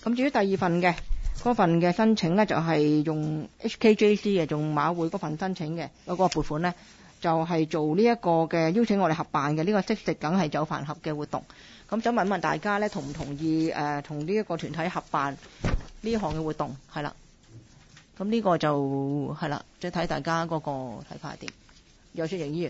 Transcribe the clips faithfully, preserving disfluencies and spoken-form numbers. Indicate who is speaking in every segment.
Speaker 1: 咁至於第二份嘅嗰份嘅申請咧，就係、是、用 H K J C 嘅，用馬會嗰份申請嘅嗰個撥款咧，就係、是、做呢一個嘅邀請我哋合辦嘅呢、這個惜食梗係酒飯盒嘅活動。咁想問問大家咧，同唔同意誒同呢一個團體合辦呢項嘅活動？係啦，咁呢個就係啦，即係睇大家嗰個睇法係點。楊雪盈議員，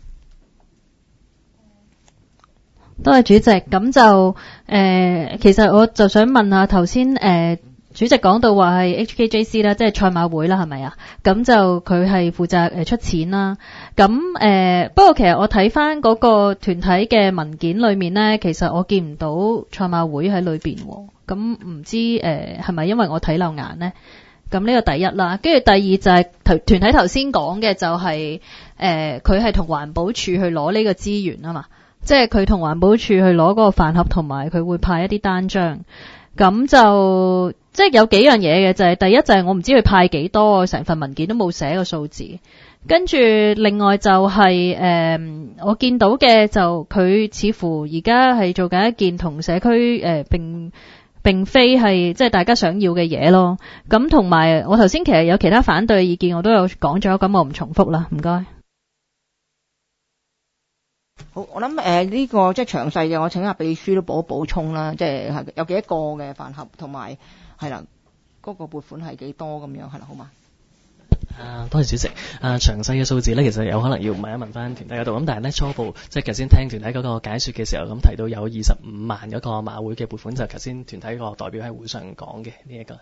Speaker 2: 多謝主席。咁就誒、呃，其實我就想問下頭先誒，主席講到話係 H K J C 啦，即係賽馬會啦，係咪啊？咁就佢係負責誒出錢啦。咁誒、呃，不過其實我睇翻嗰個團體嘅文件裏面咧，其實我見唔到賽馬會喺裏邊。咁唔知誒係咪因為我睇漏眼咧？咁呢個第一啦，跟住第二就係團團體頭先講嘅就係誒佢係同環保署去攞呢個資源啊嘛，即係佢同環保署去攞嗰個飯盒，同埋佢會派一啲單張。咁就即係有幾樣嘢嘅，就係、是、第一就係我唔知佢派幾多，成份文件都冇寫個數字。跟住另外就係、是、誒、呃、我見到嘅就佢似乎而家係做緊一件同社區誒、呃、並並非係即係大家想要嘅嘢咯。咁同埋我頭先其實有其他反對意見，我都有講咗，咁我唔重複啦。唔該。
Speaker 1: 好，我諗誒呢個即係詳細嘅，我請下秘書都補一補充啦。即係係有幾多個嘅飯盒，同埋係啦嗰個撥款係幾多咁樣係啦，好嘛？
Speaker 3: 啊，多謝主席。啊，詳細嘅數字咧，其實有可能要問一問翻團體嗰度。咁但係咧初步，即係頭先聽團體嗰個解說嘅時候，咁提到有二十五萬嗰個馬會嘅撥款，就頭先團體個代表喺會上講嘅呢一個係。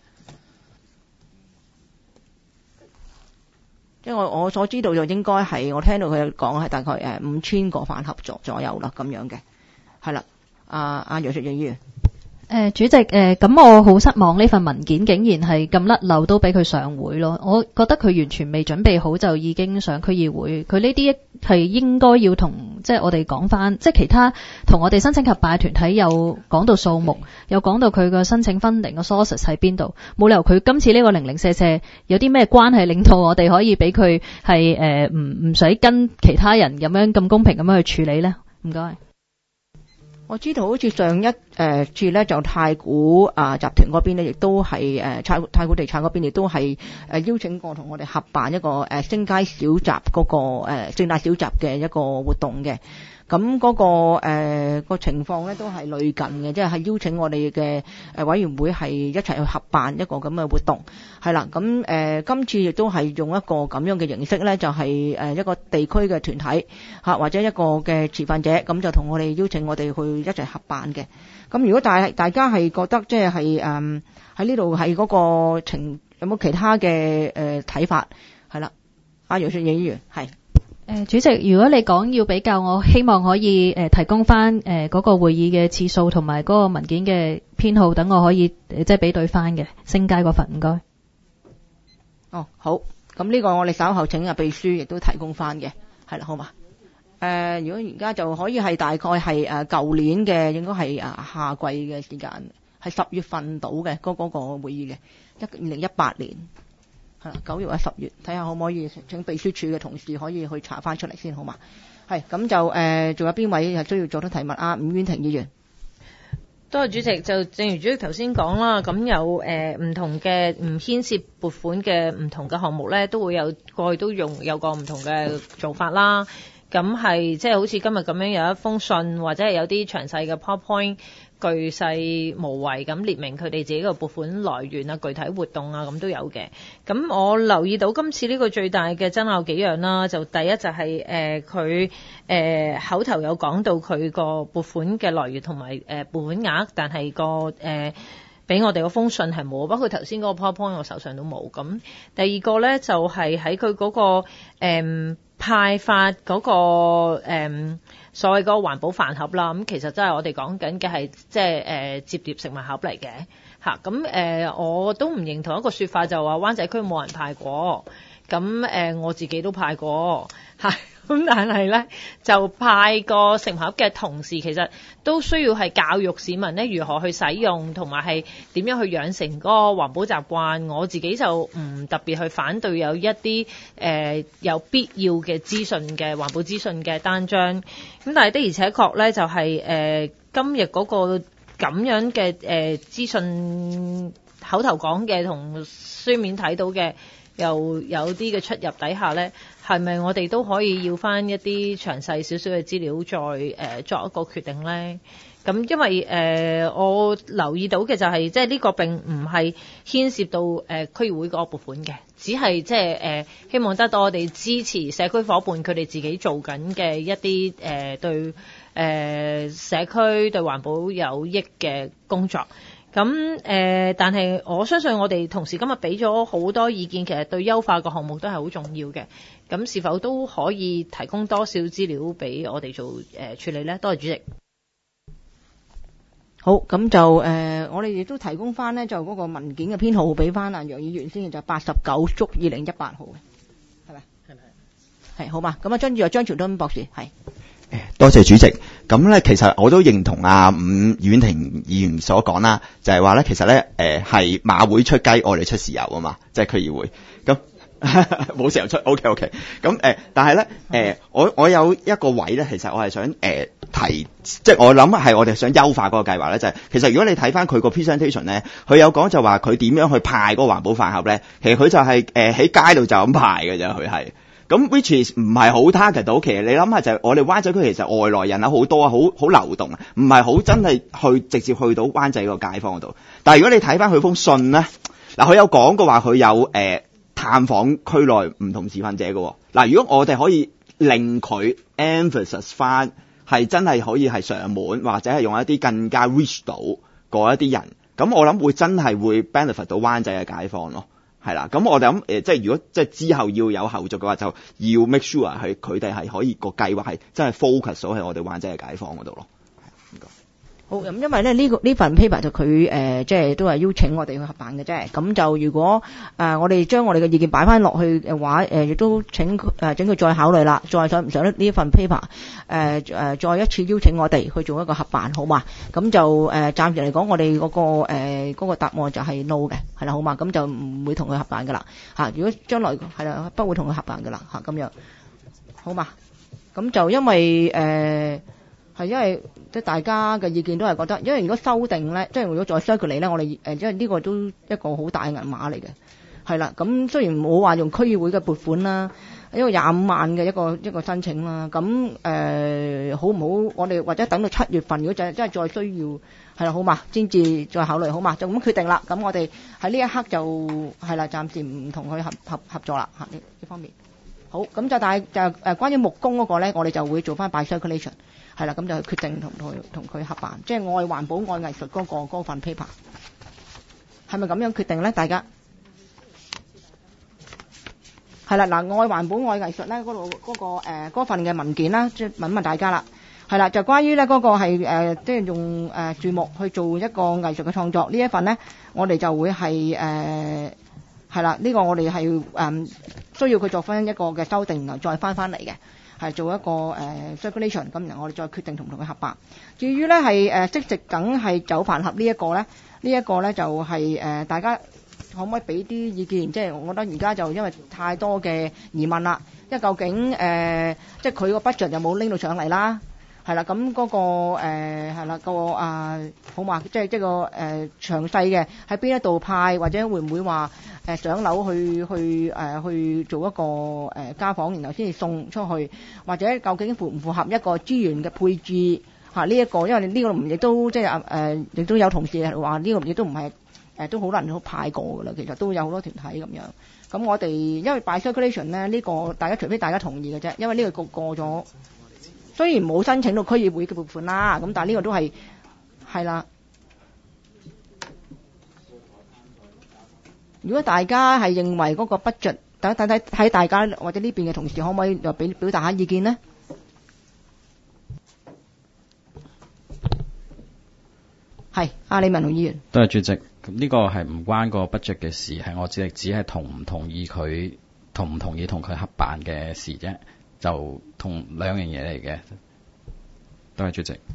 Speaker 1: 即係我我所知道就應該係我聽到佢講係大概誒五千個飯盒左左右啦咁樣嘅，係啦。阿阿楊雪盈議員。
Speaker 2: 誒、呃，主席，誒，咁我好失望呢份文件竟然係咁甩漏都俾佢上會咯。我覺得佢完全未準備好就已經上區議會。佢呢啲係應該要同即係我哋講翻，即係其他同我哋申請合辦團體有講到數目，有講到佢個申請funding個 sources 喺邊度。冇理由佢今次呢個零零舍舍有啲咩關係令到我哋可以俾佢係誒唔唔使跟其他人咁樣咁公平咁樣去處理呢？唔該。
Speaker 1: 我知道好似上一誒、呃、次咧，就太古啊、呃、集團嗰邊咧，亦都係誒太太古地產嗰邊亦都係誒、呃、邀請過同我哋合辦一個誒、呃、星街小集嗰、那個誒、呃、聖誕小集嘅一個活動嘅。咁嗰、那個誒、呃、個情況咧都係類近嘅，即係係邀請我哋嘅誒委員會係一齊去合辦一個咁嘅活動，係啦。咁誒、呃、今次亦都係用一個咁樣嘅形式咧，就係、是、誒一個地區嘅團體嚇或者一個嘅持份者，咁就同我哋邀請我哋去一齊合辦嘅。咁如果大大家係覺得即係係誒喺呢度係嗰個情有冇其他嘅誒睇法？係啦，阿楊雪盈議員係。
Speaker 2: 誒、呃，主席，如果你講要比較，我希望可以誒、呃、提供翻誒嗰個會議嘅次數同埋嗰個文件嘅編號，等我可以、呃、即係比對翻嘅星街嗰份，唔該。
Speaker 1: 哦，好，咁呢個我哋稍後請阿秘書亦都提供翻嘅，係啦，好嘛？誒、呃，如果而家就可以係大概係誒舊年嘅，應該係誒夏季嘅時間，係十月份到嘅嗰嗰個會議嘅，一二零一八年。九月或者十月，睇下可唔可以請秘書處嘅同事可以去查翻出嚟先，好嘛？係咁就誒，仲、呃、有邊位係需要做得提問啊？伍婉婷議員。
Speaker 4: 多謝主席，就正如主席頭先講啦，咁有誒唔、呃、同嘅唔牽涉撥款嘅唔同嘅項目咧，都會有過去都用有個唔同嘅做法啦。咁係即係好似今日咁樣有一封信，或者係有啲詳細嘅 PowerPoint。巨細無遺咁列明佢哋自己個撥款來源啊、具體活動啊咁都有嘅。咁我留意到今次呢個最大嘅爭拗幾樣啦，就第一就係誒佢誒口頭有講到佢個撥款嘅來源同埋誒撥款額，但係個誒俾我哋個封信係冇，包括頭先嗰個 PowerPoint 我手上都冇。咁第二個咧就係喺佢嗰個誒、呃、派發嗰、那個誒。呃所謂嗰個環保飯盒啦，咁其實真係我哋講緊嘅係即係誒摺疊食物盒嚟嘅嚇。咁、呃、誒我都唔認同一個說法，就話灣仔區冇人派過。咁誒、呃、我自己都派過嚇。咁但係咧就派個食物盒嘅同時，其實都需要係教育市民咧如何去使用，同埋係點樣去養成嗰個環保習慣。我自己就唔特別去反對有一啲誒、呃、有必要嘅資訊嘅環保資訊嘅單張。咁但係的而且確咧就係、是、誒、呃、今日嗰個咁樣嘅誒資訊口頭講嘅同書面睇到嘅又有啲嘅出入底下咧，係咪我哋都可以要翻一啲詳細少少嘅資料再誒、呃、作一個決定咧？咁因為誒、呃、我留意到嘅就係、是、即係呢個並唔係牽涉到誒、呃、區議會嗰個撥款嘅，只係即係誒希望得到我哋支持社區夥伴佢哋自己做緊嘅一啲誒、呃、對誒、呃、社區對環保有益嘅工作。咁誒、呃，但係我相信我哋同時今日俾咗好多意見，其實對優化個項目都係好重要嘅。咁是否都可以提供多少資料俾我哋做誒、呃、處理呢？多謝主席。
Speaker 1: 好，咁就誒、呃，我哋亦都提供翻呢，就嗰個文件嘅編號俾翻啊楊議員先，就八十九足二零一八號嘅，係咪？係咪？係好嘛？咁啊，跟住啊張朝敦博士係。
Speaker 5: 多謝主席。咁咧，其實我都認同阿伍婉婷議員所講啦，就係話咧，其實咧，誒係馬會出雞，我哋出豉油啊嘛，即係區議會。咁冇豉油出 ，OK OK。咁誒，但係咧，誒我我有一個位咧，其實我係想誒、呃、提，即係我諗係我哋想優化嗰個計劃咧，就係、是、其實如果你睇翻佢個 presentation 咧，佢有講就話佢點樣去派嗰個環保飯盒咧，其實佢就係誒喺街度就咁派嘅啫，佢係。咁 which is 唔係好 target 到，其實你諗下就係我哋灣仔區其實外來人有好多啊，好好流動啊，唔係好真係去直接去到灣仔個街坊嗰度。但係如果你睇翻佢封信咧，嗱佢有講過話佢有誒、呃、探訪區內唔同持份者嘅。嗱如果我哋可以令佢 emphasis 翻係真係可以係上門或者係用一啲更加 reach 到嗰一啲人，咁我諗會真係會 benefit 到灣仔嘅街坊咯。係啦，咁我哋諗誒，即係如果即係之後要有後續嘅話，就要 make sure 係佢哋係可以個計劃係真係 focus 到喺我哋灣仔嘅街坊嗰度咯。
Speaker 1: 好，咁因為咧呢、這個呢份 paper 就佢誒、呃、即係都係邀請我哋去合辦嘅啫。咁就如果誒、呃、我哋將我哋嘅意見擺翻落去嘅話，誒、呃、亦都請誒、呃、請佢再考慮啦，再想唔想呢呢份 paper 誒、呃、誒、呃、再一次邀請我哋去做一個合辦，好嘛？咁就誒、呃、暫時嚟講，我哋嗰、那個誒嗰、呃那個答案就係 no 嘅，係啦，好嘛？咁就唔會同佢合辦噶啦嚇。如果將來係啦，不會同佢合辦噶啦嚇，咁樣好嘛？咁就因為誒。呃係因為即係大家嘅意見都係覺得，因為如果修訂咧，即係如果再 circulate 咧，我哋誒因為呢個都一個好大嘅銀碼嚟嘅，係啦。咁雖然冇話用區議會嘅撥款啦，因為廿五萬嘅一個一個申請啦，咁誒、呃、好唔好？我哋或者等到七月份，如果真真係再需要係啦，好嘛，先至再考慮，好嘛，就咁決定啦。咁我哋喺呢一刻就係啦，暫時唔同佢合合合作啦嚇呢呢方面。好，咁就但係就誒關於木工嗰個咧，我哋就會做翻 by circulation。係啦，咁就決定同佢同佢合辦，即係愛環保愛藝術嗰、嗰個嗰份 paper， 係咪咁樣決定咧？大家係啦，嗱，愛環保愛藝術咧嗰度嗰個誒嗰、呃、份嘅文件啦，即係問問大家啦，係啦，就關於咧嗰個係誒即係用誒樹木去做一個藝術嘅創作呢一份咧，我哋就會係誒係啦，呢、呢個我哋係誒需要佢作翻一個嘅修訂，然後再翻翻嚟嘅。係做一個誒、呃、circulation，咁然後我哋再決定同唔同佢合辦。至於咧係誒即食梗係酒飯盒呢一個咧，呢、這、一個咧就係、是、誒、呃、大家可唔可以俾啲意見？即係我覺得而家就因為太多嘅疑問啦，因為究竟誒、呃、即係佢個 budget 有冇拎到上嚟啦？係啦，咁嗰、那個誒係啦個啊好嘛，即係即係個誒、呃、詳細嘅喺邊一度派，或者會唔會話誒、呃、上樓去去誒、呃、去做一個誒、呃、家訪，然後先至送出去，或者究竟符唔符合一個資源嘅配置嚇呢一個？因為呢個唔亦都即係誒、呃、亦都有同事係話呢個亦都唔係誒都好難好派過㗎啦，其實都有好多團體咁樣。咁我哋因為 by circulation 咧呢、這個大家除非大家同意嘅啫，因為呢個過過咗。雖然冇申請到區議會嘅撥款啦，咁但係呢個都係係啦。如果大家係認為嗰個 budget，等等睇睇大家或者呢邊嘅同事可唔可以又俾表達下意見呢？係阿李文龍議員。
Speaker 6: 多謝主席。咁呢個係唔關個 budget 嘅事，係我只係只係同唔同意佢同唔同意同佢合辦嘅事啫。就同兩樣嘢嚟嘅，多謝主席。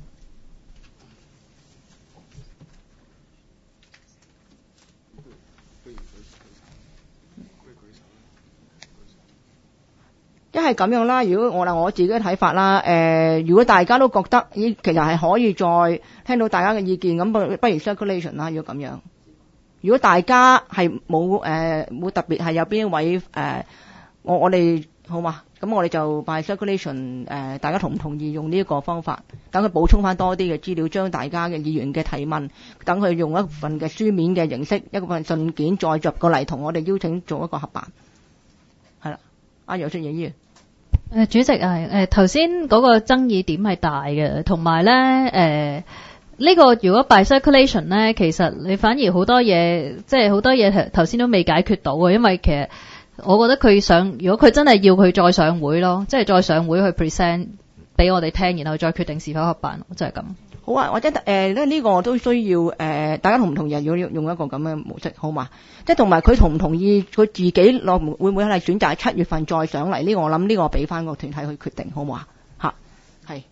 Speaker 1: 一係係咁樣啦，如果我嗱我自己嘅睇法啦，誒、呃，如果大家都覺得咦，其實係可以再聽到大家嘅意見，咁不不如 circulation 啦，如果咁樣。如果大家係冇誒冇特別係有邊一位誒、呃，我我哋好嘛？咁我哋就 by circulation 誒、呃，大家同唔同意用呢一個方法？等佢補充翻多啲嘅資料，將大家嘅議員嘅提問，等佢用一份嘅書面嘅形式，一個份信件再入過嚟，同我哋邀請做一個合辦。係啦，阿楊俊賢議員。
Speaker 2: 誒主席啊，誒頭先嗰個爭議點係大嘅，同埋咧誒呢個如果 by circulation 咧，其實你反而好多嘢，即係好多嘢頭頭先都未解決到嘅，因為其實我覺得佢想，如果佢真係要佢再上會咯，即係再上會去 present 俾我哋聽，然後再決定是否合辦，就係咁。
Speaker 1: 好啊，或者誒咧呢個都需要誒、呃、大家同唔同意要用一個咁嘅模式，好嘛？即係同埋佢同唔同意，佢自己落會唔會係選擇喺七月份再上嚟？呢、這個我諗呢個俾翻個團體去決定，好唔好啊？嚇，係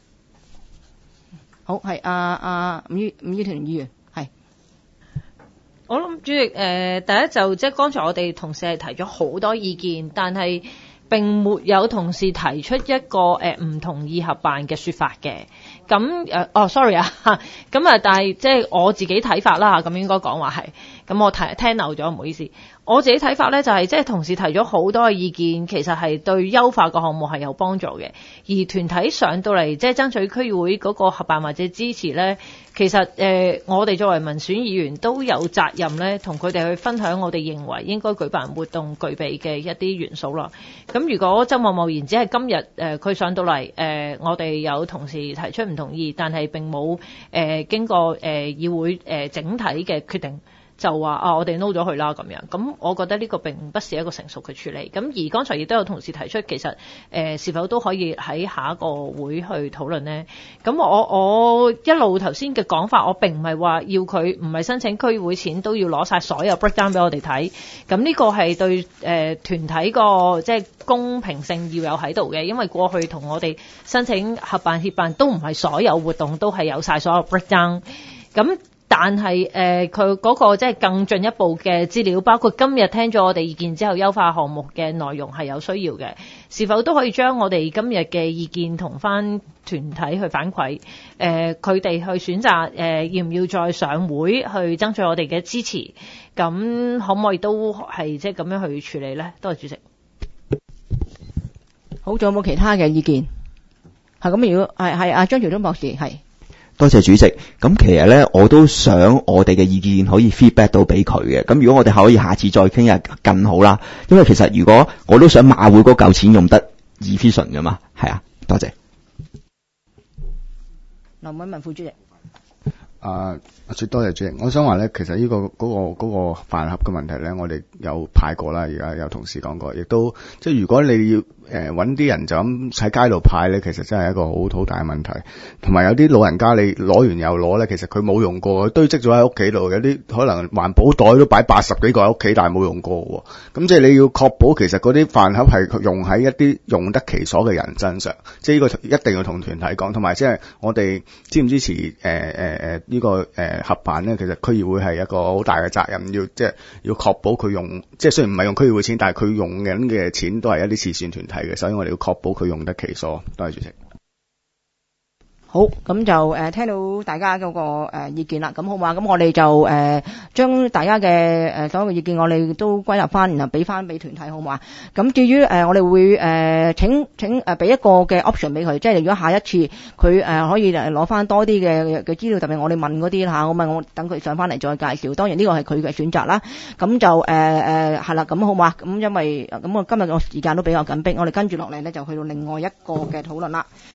Speaker 1: 好係阿阿伍依伍依婷議員係。
Speaker 4: 我諗主席誒、呃、第一就即係剛才我哋同事係提咗好多意見，但係並沒有同事提出一個誒唔同意合辦嘅說法嘅。咁誒哦 sorry 啊，咁啊但係即係我自己睇法啦，咁應該講話係，咁我睇聽漏咗，唔好意思。我自己睇法咧就係即係同事提咗好多嘅意見，其實係對優化個項目係有幫助嘅。而團體上到嚟即係爭取區議會嗰個合辦或者支持咧，其實誒、呃、我哋作為民選議員都有責任咧，同佢哋去分享我哋認為應該舉辦活動具備嘅一啲元素啦。咁如果周貿貿然只係今日誒佢上到嚟誒、呃，我哋有同事提出唔同意，但係並冇誒、呃、經過誒、呃、議會誒、呃、整體嘅決定。就話啊，我哋 no 咗佢啦咁樣，咁我覺得呢個並不是一個成熟嘅處理。咁而剛才亦都有同事提出，其實誒、呃、是否都可以喺下一個會去討論呢？咁我我一路頭先嘅講法，我並唔係話要佢唔係申請區議會錢都要攞晒所有 breakdown 俾我哋睇。咁呢個係對誒、呃、團體個即係公平性要有喺度嘅，因為過去同我哋申請合辦協辦都唔係所有活動都係有晒所有 breakdown。咁但係誒佢嗰個即係更進一步嘅資料，包括今日聽咗我哋意見之後優化項目嘅內容係有需要嘅，是否都可以將我哋今日嘅意見同翻團體去反饋？誒佢哋去選擇誒、呃、要唔要再上會去爭取我哋嘅支持？咁可唔可以都係即係咁樣去處理咧？多謝主席。
Speaker 1: 好，仲有冇其他嘅意見？係咁，如果係係阿張橋忠博士係。
Speaker 5: 多謝主席。咁其實咧，我都想我哋嘅意見可以 feedback 到俾佢嘅。咁如果我哋可以下次再傾日更好啦。因為其實如果我都想馬會嗰嚿錢用得 efficient 㗎嘛，係啊，多謝。
Speaker 1: 林偉文副主席。
Speaker 7: 啊，最多謝主席。我想話咧，其實呢、這個嗰、那個嗰、那個飯盒嘅問題咧，我哋有派過啦，而家有同事講過，亦都即係如果你要誒揾啲人就咁喺街度派咧，其實真係一個好好大嘅問題。同埋有啲老人家你攞完又攞咧，其實佢冇用過，堆積咗喺屋企度，有啲可能環保袋都擺八十幾個喺屋企，但係冇用過喎。咁即係你要確保其實嗰啲飯盒係用喺一啲用得其所嘅人身上，即係呢個一定要同團體講，同埋即係我哋支唔支持誒誒誒呢個誒、呃、合辦咧？其實區議會係一個好大嘅責任，要即係要確保佢用，即係雖然唔係用區議會錢，但係佢用緊嘅錢都係一啲慈善團體嘅，所以我哋要確保佢用得其所。多謝主席。
Speaker 1: 好，咁就誒、呃、聽到大家嗰、那個誒、呃、意見啦，咁好嘛？咁我哋就誒、呃、將大家嘅誒、呃、所有嘅意見，我哋都歸納翻，然後俾翻俾團體，好嘛？咁至於誒、呃、我哋會誒、呃、請請誒俾、呃、一個嘅 option 俾佢，即係如果下一次佢誒、呃、可以誒攞翻多啲嘅嘅資料，特別我哋問嗰啲嚇，我問我等佢上翻嚟再介紹。當然呢個係佢嘅選擇啦。咁就誒誒係啦，咁、呃、好嘛？咁因為咁我今日個時間都比較緊迫，我哋跟住落嚟咧就去到另外一個嘅討論啦。